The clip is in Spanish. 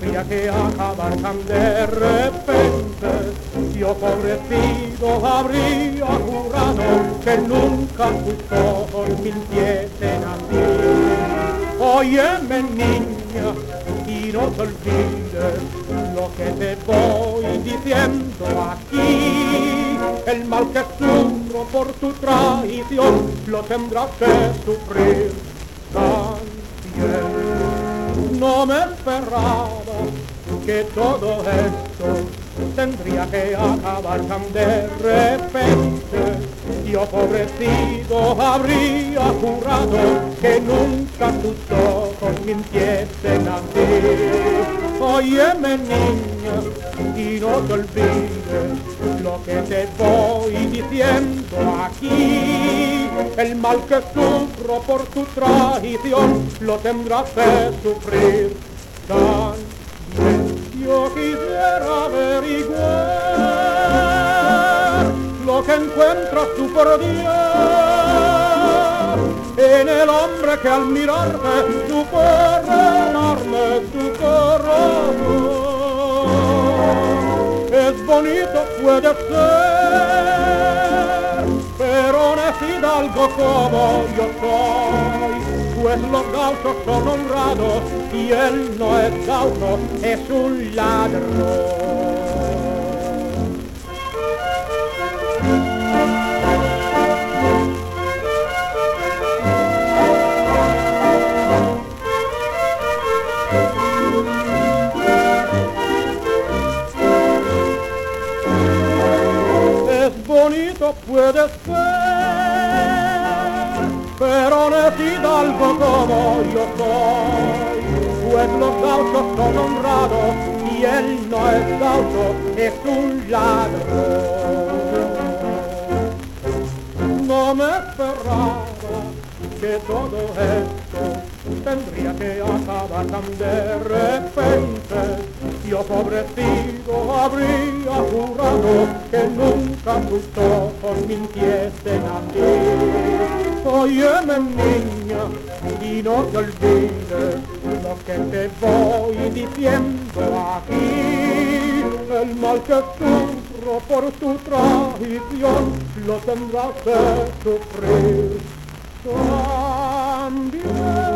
tendría que acabar tan de repente. Yo pobrecito habría jurado que nunca tus ojos mintiesen a mí. Óyeme niña, y no te olvides lo que te voy diciendo aquí. El mal que sufro por tu traición lo tendrás que sufrir también. No me esperaba que todo esto tendría que acabar tan de repente. Yo pobrecito habría jurado que nunca tus ojos mintiesen a mí. Óyeme niña, y no te olvides lo que te voy diciendo aquí. El mal que sufro por tu traición lo tendrás que sufrir también. Yo quisiera averiguar lo que encuentras tú por día en el hombre que al mirarte supo armarme tu corazón. Es bonito, puede ser, pero no es hidalgo como yo soy, pues los gauchos son honrados y él no es gaucho, es un ladrón. Bonito puede ser, pero no es hidalgo como yo soy, pues los gauchos son honrados y él no es gaucho, es un ladrón. No me esperaba que todo esto tendría que acabar tan de repente. Yo pobrecito habría jurado que nunca tus ojos mintiesen a mí. Óyeme niña, y no te olvides lo que te voy diciendo aquí. El mal que sufro por tu traición lo tendrás que sufrir también.